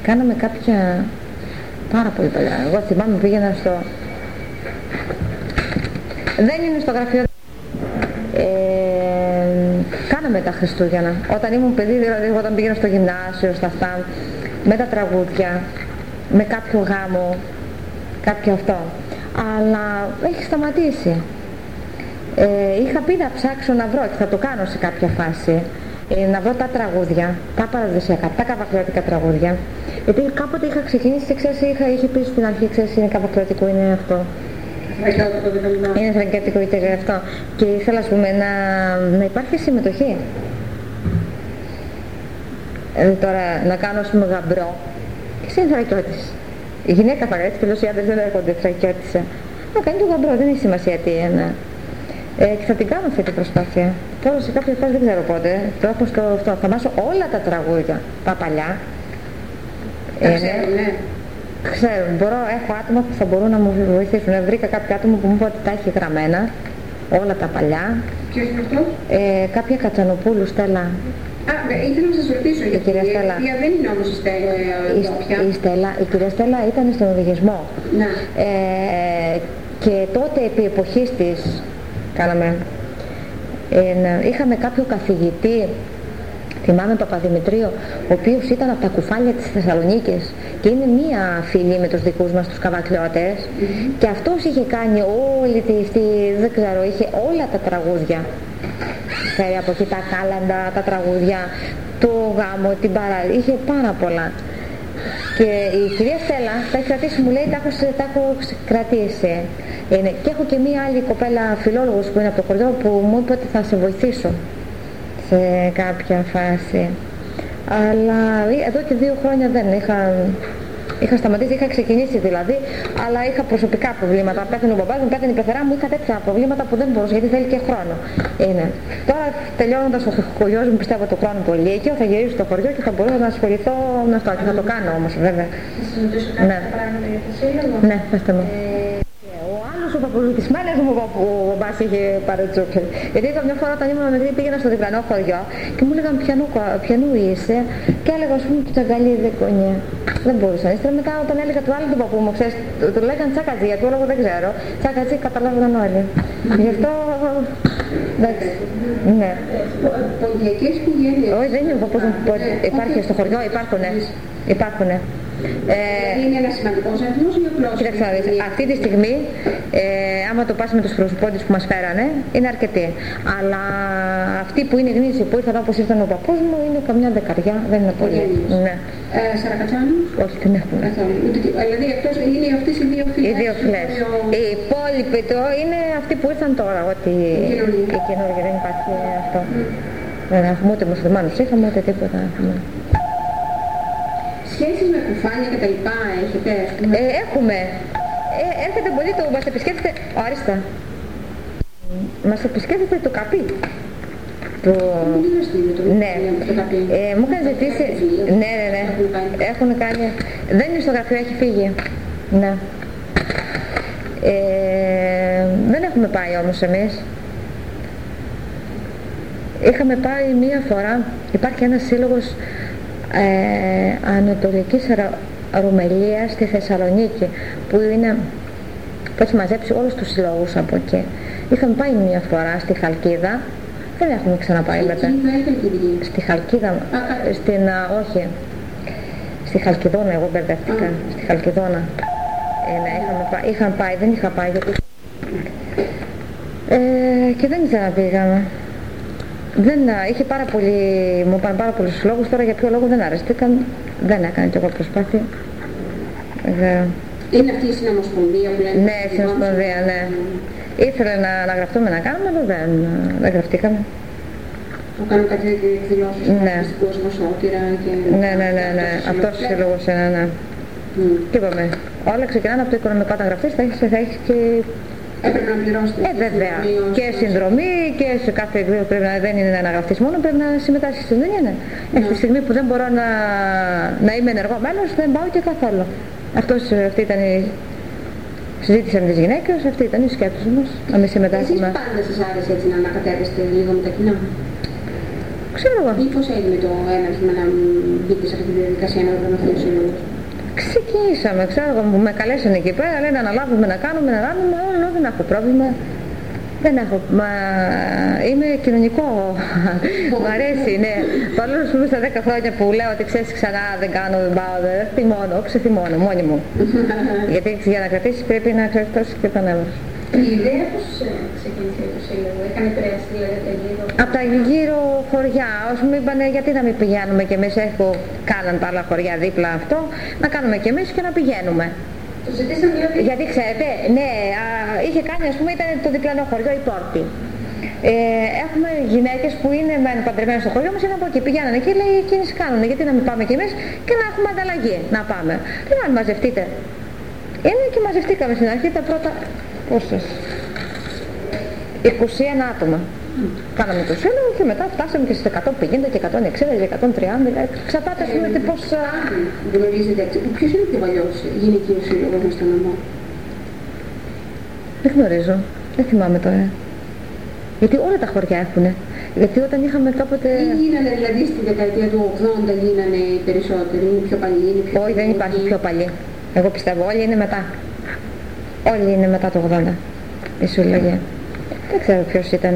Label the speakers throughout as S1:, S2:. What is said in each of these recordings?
S1: κάναμε κάποια πάρα πολύ παλιά. Εγώ θυμάμαι πήγαινα στο... Δεν είναι στο γραφείο. Κάναμε τα Χριστούγεννα. Όταν ήμουν παιδί, δηλαδή όταν πήγαινα στο γυμνάσιο, στα αυτά, με τα τραγούδια, με κάποιο γάμο, κάποιο αυτό. Αλλά έχει σταματήσει. Είχα πει να ψάξω να βρω και θα το κάνω σε κάποια φάση. Να βρω τα τραγούδια, τα παραδοσιακά, τα καβακλωτικά τραγούδια. Γιατί κάποτε είχα ξεκινήσει, ξέρεις, είχε πει στην αρχή, ξέρεις, είναι καβακλωτικό, είναι αυτό. Είναι θρακιώτικο είτε αυτό. Και ήθελα, ας πούμε, να υπάρχει συμμετοχή. Τώρα να κάνω, ας πούμε, γαμπρό. Εσύ είναι θρακιώτης. Η γυναίκα θα έτσι, οι άντρες δεν έρχονται θρακιώτησα. Να κάνει το γαμπρό, δεν έχει σημασία τι είναι. Και θα την κάνω αυτή την προσπάθεια. Τώρα σε κάποια φάση δεν ξέρω πότε. Το έχω στο θαμάσω όλα τα τραγούδια. Τα παλιά.
S2: Ναι.
S1: Ξέρω, έχω άτομα που θα μπορούν να μου βοηθήσουν. Βρήκα κάποιο άτομο που μου είπε ότι τα έχει γραμμένα. Όλα τα παλιά.
S2: Ποιος είναι αυτός?
S1: Κάποια Κατσανοπούλου, Στέλλα.
S2: Ήθελα να σας ρωτήσω,
S1: η κυρία Στέλλα.
S2: Η δεν είναι όμως η Στέλλα.
S1: Η κυρία Στέλλα ήταν στον οδηγισμό.
S2: Ναι.
S1: Και τότε επί εποχής της κάναμε, είχαμε κάποιο καθηγητή, θυμάμαι Παπαδημητρίο, ο οποίος ήταν από τα κουφάλια της Θεσσαλονίκης και είναι μία φίλη με τους δικούς μας τους καβακλιώτες και αυτός είχε κάνει όλη δεν ξέρω, είχε όλα τα τραγούδια. Φέρει από εκεί τα κάλαντα, τα τραγούδια, το γάμο, την παραλία, είχε πάρα πολλά. Και η κυρία Στέλλα τα έχει κρατήσει, μου λέει, τα έχω κρατήσει. Και έχω και μία άλλη κοπέλα φιλόλογος που είναι από το χωριό που μου είπε ότι θα σε βοηθήσω σε κάποια φάση. Αλλά εδώ και 2 χρόνια δεν είχα σταματήσει, είχα ξεκινήσει δηλαδή, αλλά είχα προσωπικά προβλήματα. Πέθανε ο μπαμπάς μου, πέθανε η πεθερά μου, είχα τέτοια προβλήματα που δεν μπορούσα, γιατί θέλει και χρόνο. Τώρα τελειώνοντας ο χωριός μου, πιστεύω το χρόνο το λύκειο, θα γυρίσω στο χωριό και θα μπορούσα να ασχοληθώ με αυτό και θα το κάνω όμως βέβαια.
S2: Θα σας ρωτήσω κάποια πράγματα για το σύλλογο?
S1: Ναι, πέστε μου. Ο παππουλουτισμένος μου ο μπαμπάς είχε παρετσούκει. Γιατί μια φορά όταν ήμουν μικρή πήγαινα στο διπλανό χωριό και μου έλεγαν ποιανού είσαι και έλεγα, ας πούμε, του τσαγκαλί δεν κονιέ. Δεν μπορούσα. Ύστερα μετά όταν έλεγα του άλλου του παππού μου, ξέρεις, του λέγαν τσακατζή, γιατί όλο δεν ξέρω. Τσακατζή καταλάβαιναν όλοι. Γι' αυτό, εντάξει, ναι.
S2: Ποντιακές οικογένειες.
S1: Όχι, δεν είναι παππούς μου, υπάρχει στο χωριό, υπάρχουνε.
S2: Δηλαδή είναι ένα σημαντικός αριθμός ή απλώς?
S1: Κοίταξε να δεις, αυτή τη στιγμή, άμα το πας με τους προσωπώντες που μας φέρανε, είναι αρκετοί. Αλλά αυτοί που είναι γνήσιοι, που ήρθαν όπως ήρθαν ο παππούς μου, είναι καμιά δεκαριά, δεν είναι πολύ. Ναι.
S2: Σαρακατσάνους?
S1: Όχι, δεν έχουμε.
S2: Δηλαδή είναι αυτές οι 2 φυλές?
S1: Οι 2 φυλές. Οι υπόλοιποι είναι αυτοί που ήρθαν τώρα, ότι οι καινούργοι, δεν υπάρχει αυτό. Δεν έχουμε ούτε μουσουλμάνους, είχαμε ούτε τίποτα.
S2: Σχέσεις με κουφάλια και τα λοιπά έχετε?
S1: Έχουμε. Έρχεται πολύ μας επισκέφτεται, ορίστε. Μας επισκέφτεται το καπί. Ναι. Μου έκανε ζητήσει. Ναι. Έχουν κάνει. Δεν είναι στο γραφείο, έχει φύγει. Ναι. Δεν έχουμε πάει όμως εμείς. Είχαμε πάει μία φορά. Υπάρχει ένας σύλλογος Ανατολικής Ρουμελίας στη Θεσσαλονίκη που έχει μαζέψει όλους τους συλλόγους από εκεί. Είχαμε πάει μία φορά στη Χαλκίδα, δεν έχουμε ξαναπάει μετά. Στη Χαλκίδα, όχι, στη Χαλκιδόνα, εγώ μπερδευτήκα, στη Χαλκιδόνα. Είχαμε πάει, δεν είχα πάει γιατί... και δεν ξαναπήγαμε. Είχε μου είπαν πάρα πολλούς λόγους, τώρα για ποιο λόγο δεν αρέστηκαν, δεν έκανα κι εγώ προσπάθεια.
S2: Είναι αυτή η συνομοσπονδία που λένε?
S1: Ναι, συνομοσπονδία, ναι. Ήθελε να γραφτούμε να κάνουμε, αλλά δεν γραφτήκαμε.
S2: Που κάνουν κάτι εκδηλώσεις στον κόσμο, σώτηρα και...
S1: Ναι, αυτός ο σύλλογος είναι, ναι. Και είπαμε, όλα ξεκινάνε από το οικονομικό, όταν γραφτείς θα έχεις και...
S2: Έπρεπε να πληρώσετε.
S1: Βέβαια. Και συνδρομή και σε κάθε εκδήλωση πρέπει δεν είναι να γραφτείς μόνο, πρέπει να συμμετάσχεις, δεν είναι. Στη στιγμή που δεν μπορώ να είμαι ενεργό μέλος, δεν πάω και καθόλου. Αυτή ήταν η συζήτηση με τις γυναίκες, αυτή ήταν η σκέψη μας, να μην συμμετάσχουμε.
S2: Εσείς πάντα σας άρεσε έτσι να ανακατεύεστε λίγο με τα κοινά?
S1: Ξέρω εγώ.
S2: Ή πώς έγινε το έναρχημα να μπείτε σε αυτή τη διαδικασία να οργανωθεί ο σύλλογος?
S1: Ξεκινήσαμε, ξέρω εγώ, με καλέσανε εκεί πέρα, λένε να αναλάβουμε, να κάνουμε, όλο δεν έχω πρόβλημα. Δεν έχω, μα είμαι κοινωνικό, μ' αρέσει, ναι. Παρόλο που είμαι στα 10 χρόνια που λέω ότι ξέρεις ξανά δεν κάνω, δεν πάω, δεν ξεθυμώνω, μόνη μου. Γιατί για να κρατήσεις πρέπει να κρατήσεις και τον έβρος.
S2: Η ιδέα πώς ξεκίνησε το σύλλογο, έκανε επηρεαστεί δηλαδή τα γύρω?
S1: Από τα γύρω χωριά, όσοι μου είπανε γιατί να μην πηγαίνουμε κι εμείς, κάναν τα άλλα χωριά δίπλα αυτό, να κάνουμε κι εμείς και να πηγαίνουμε.
S2: Το ζητήσαν δηλαδή?
S1: Γιατί ξέρετε, ναι, είχε κάνει, ας πούμε, ήταν το διπλανό χωριό η Πόρτη. Έχουμε γυναίκες που είναι παντρεμένες στο χωριό μας, είναι από εκεί. Πηγαίνανε εκεί, λέει, εκείνες κάνουν, γιατί να μην πάμε κι εμείς και να έχουμε ανταλλαγή, να πάμε. Τι να μαζευτείτε. Είναι και μαζευτήκαμε στην αρχή τα πρώτα, πόσες, 21 άτομα. Κάναμε το σύλλογο και μετά φτάσαμε και στις 150 και 160 και 130, εξαρτάται ας πούμε πώς...
S2: Γνωρίζετε, ποιος είναι ο πιο παλιός γυναικείος σύλλογος μες στον νομό?
S1: Δεν γνωρίζω, δεν θυμάμαι τώρα. Γιατί όλα τα χωριά έχουνε. Γιατί όταν είχαμε κάποτε...
S2: Ή γίνανε δηλαδή στη δεκαετία του 80 γίνανε οι περισσότεροι, είναι πιο παλιοί, είναι πιο...
S1: Όχι, δεν υπάρχει πιο παλιοί. Εγώ πιστεύω, όλοι είναι μετά. Όλοι είναι μετά το 80, η συλλογή. Δεν ξέρω ποιος ήταν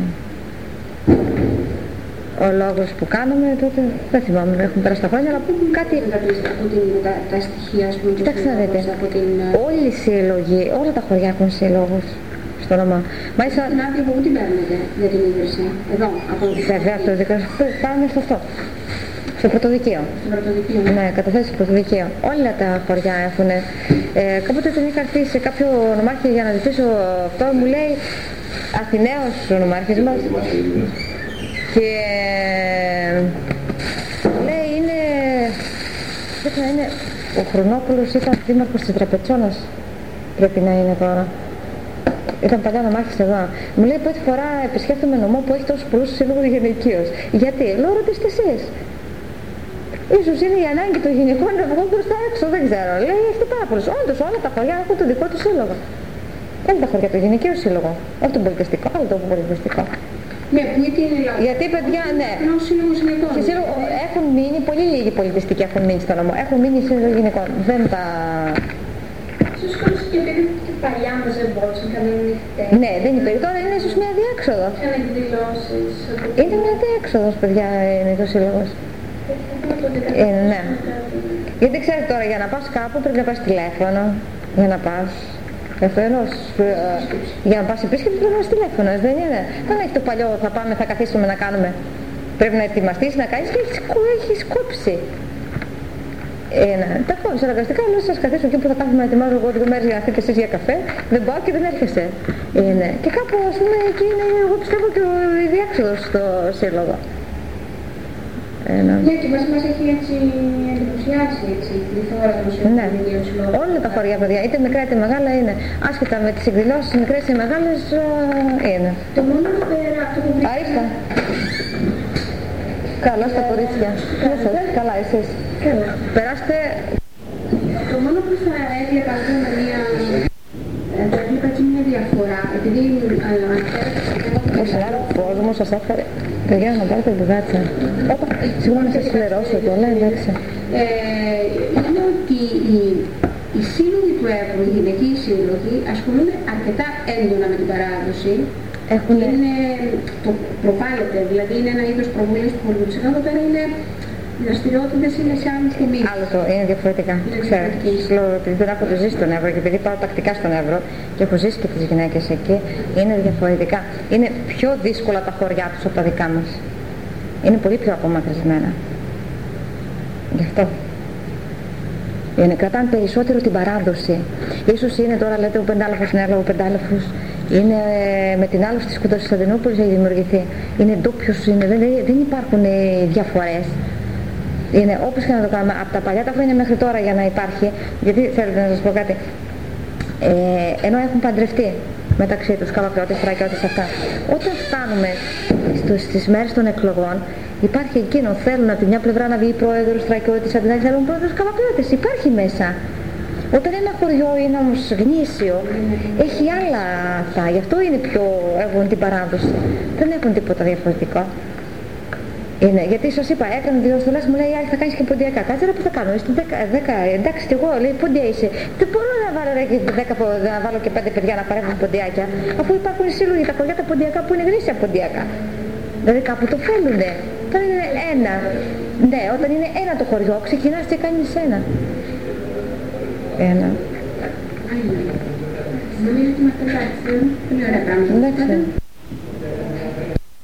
S1: ο λόγος που κάναμε τότε, δεν θυμάμαι, έχουν περάσει τα χρόνια, αλλά κάτι...
S2: Τα στοιχεία, ας πούμε,
S1: κοιτάξτε να δείτε, όλοι οι σύλλογοι, όλα τα χωριά έχουν σύλλογους στο όνομα.
S2: Μάλιστα... Την άδεια από πού την παίρνετε για την ίδρυση, εδώ, από...
S1: Βέβαια, από το δικαστικό, πάμε στο αυτό. Στο πρωτοδικείο. Ναι, καταθέσει στο πρωτοδικείο. Όλα τα χωριά έχουν. Κάποτε τον είχα έρθει σε κάποιο νομάρχη για να ζητήσω αυτό, μου λέει Αθηναίος ο νομάρχης μας. Και λέει είναι ο Χρονόπουλος, ήταν δήμαρχος της Τραπετσόνας. Πρέπει να είναι τώρα. Ήταν παλιά νομάρχης εδώ. Μου λέει πρώτη φορά επισκέφτομαι νομό που έχει τόσους πολλούς σύλλογους γυναικείους. Γιατί? Λέω ρωτήστε εσείς. Ίσως είναι η ανάγκη των γυναικών να βγουν προς τα έξω, δεν ξέρω. Λέει έχετε πάρα πολλούς. Όντως όλα τα χωριά έχουν το δικό του σύλλογο. Όλα τα χωριά, το γυναικείο σύλλογο. Όχι το πολιτιστικό, αλλά το πολιτιστικό.
S2: Ναι, που είναι λάθος.
S1: Γιατί παιδιά, ναι. Και σύλλογο, έχουν μείνει, πολύ λίγοι πολιτιστικοί έχουν μείνει στο νομό. Έχουν μείνει σύλλογοι γυναικών. Δεν τα...
S2: Ίσως χωρίς και επειδή παλιά μας δεν μπορούσαν κανένα νυχτές.
S1: Ναι, δεν υπάρχει. Τώρα είναι ίσως μια διέξοδος.
S2: Είχαν εκδηλώσεις.
S1: Είναι μια διέξοδος, παιδιά, είναι το σύλλογος. Ναι. Γιατί ξέρετε τώρα, για να πας κάπου πρέπει να πας τηλέφωνο, για να πας καθένας, για να πας επίσκεψη πρέπει να πας τηλέφωνο, δεν είναι? Δεν έχει το παλιό, θα πάμε, θα καθίσουμε να κάνουμε. Πρέπει να ετοιμαστείς, να κάνεις και έχεις κόψει. Τα κόβεις αναγκαστικά, λέω σας καθίσω εκεί που θα κάθομαι να ετοιμάζω εγώ 2 μέρες για να έρθετε εσείς για καφέ, δεν πάω και δεν έρχεσαι. Και κάπου ας πούμε εκεί είναι, εγώ πιστεύω και η διέξοδος στο σύλλογο.
S2: Ναι, και μας έχει έτσι εντυπωσιάσει η πληθώρα των σύλλογων.
S1: Όλα τα χωριά, παιδιά, είτε μικρά είτε μεγάλα είναι. Άσχετα με τις εκδηλώσεις, μικρές ή μεγάλες είναι.
S2: Το μόνο πέρα αυτό που βρήκα...
S1: Ήρθα. Καλά στα κορίτσια. Καλά, εσείς. Περάστε.
S2: Το μόνο που θα έβλεπα αυτό με μια... Θα έβλεπα έτσι μια διαφορά, επειδή αναφέρεται...
S1: Ο κόσμος σας έφερε. Παιδιά, να πάρετε μπουγάτσα. Σίγουρα να σας φλερώσω το, αλλά εντάξει.
S2: Είναι ότι οι σύλλογοι του Εύρου, οι γυναικοί σύλλογοι, ασχολούνται αρκετά έντονα με την παράδοση. Είναι, το προβάλλεται, δηλαδή είναι ένα είδος προβολής του πολιτισμού. Εδώ πέρα είναι δραστηριότητες, είναι σε άλλους τομείς.
S1: Άλλο το, είναι διαφορετικά. Ξέρω ότι δεν έχω το ζήσει στον Εύρο και επειδή πάω τακτικά στον Εύρο και έχω ζήσει και τις γυναίκες εκεί, είναι διαφορετικά. Είναι πιο δύσκολα τα χωριά τους από τα δικά μας. Είναι πολύ πιο απομακρυσμένα. Γι' αυτό. Κρατάνε περισσότερο την παράδοση. Ίσως είναι τώρα, λέτε, ο πεντάλαφος είναι άλλο, ο πεντάλαφος είναι με την άλωση της Κοντοσυσταντινούπολης έχει δημιουργηθεί. Είναι ντόπιος, δεν υπάρχουν διαφορές. Είναι όπως και να το κάνουμε, από τα παλιά τα χρόνια μέχρι τώρα για να υπάρχει, γιατί θέλετε να σας πω κάτι, ενώ έχουν παντρευτεί μεταξύ τους καβακλώτες, θρακιώτες, αυτά. Όταν φτάνουμε στις μέρες των εκλογών, υπάρχει εκείνο, θέλουν από τη μια πλευρά να βγει πρόεδρος θρακιώτης, από την άλλη θέλουν πρόεδρος καβακλώτες, υπάρχει μέσα. Όταν ένα χωριό είναι όμως γνήσιο, έχει άλλα αυτά, γι' αυτό είναι πιο, έχουν την παράδοση, δεν έχουν τίποτα διαφορετικό. Είναι, γιατί σας είπα, έκανε 2 στολές, μου λέει η άλλη θα κάνεις και ποντιακά. Κάτσε ρε που θα κάνω, είστε 10, εντάξει και εγώ, λέει ποντιά είσαι. Δεν μπορώ να βάλω, να βάλω και 5 παιδιά να παρέχουν ποντιάκια, αφού υπάρχουν σύλλογοι τα χωριά τα ποντιακά που είναι γνήσια ποντιακά. Δηλαδή κάπου το θέλουνε. Όταν είναι ένα, ναι, όταν είναι ένα το χωριό, ξεκινάς και κάνεις ένα. Ένα.
S2: Νομίζω ότι μας το πολύ ωραία πράγματα.